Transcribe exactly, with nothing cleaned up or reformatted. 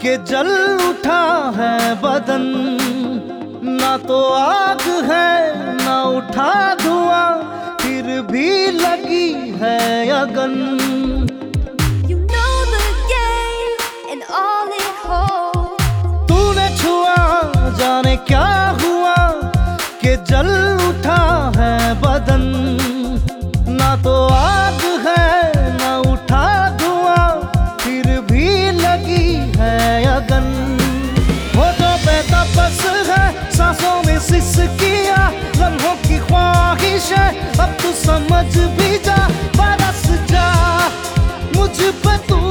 के जल उठा है बदन, ना तो आग है ना उठा धुआं, फिर भी लगी है अगन। You know the game and all it holds. तूने छुआ जाने क्या हुआ कि जल उठा है बदन, ना तो आग है ना उठा धुआं, फिर भी लगी है अगन। होठों पे तपस है, सांसों में सिसकियां, लम्हों की ख्वाहिश है, अब तू समझ भी जा, बरस जा मुझ पे तू